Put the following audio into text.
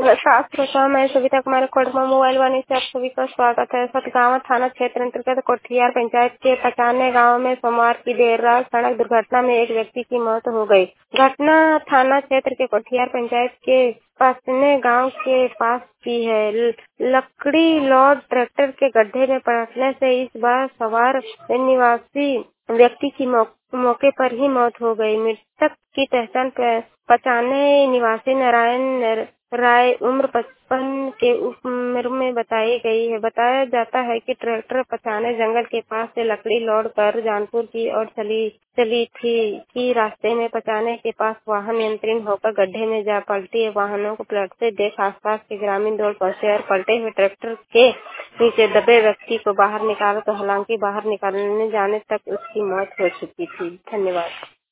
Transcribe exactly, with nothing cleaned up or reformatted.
नमस्कार श्रोता, मैं सविता कुमार कोडमा मोबाइल वाणी से आप सभी का स्वागत है। सतगावा थाना क्षेत्र अंतर्गत कोठियार पंचायत के पचानवे गांव में सोमवार की देर रात सड़क दुर्घटना में एक व्यक्ति की मौत हो गई। घटना थाना क्षेत्र के कोठियार पंचायत के पचने गांव के पास की है। लकड़ी लोड ट्रैक्टर के गड्ढे में पलटने से इस बार सवार निवासी व्यक्ति की मौके पर ही मौत हो गई। मृतक की पहचान पचाने निवासी नारायण राय उम्र पचपन के उम्र में बताई गई है। बताया जाता है कि ट्रैक्टर पचाने जंगल के पास से लकड़ी लोड कर जानपुर की ओर चली चली थी कि रास्ते में पचाने के पास वाहन नियंत्रण होकर गड्ढे में जा पलटी। वाहनों को पलटते देख आसपास के ग्रामीण दौड़ पहुंचे और पलटे हुए ट्रैक्टर के नीचे दबे व्यक्ति को बाहर निकाला तो हालांकि बाहर निकालने जाने तक उसकी मौत हो चुकी थी। धन्यवाद।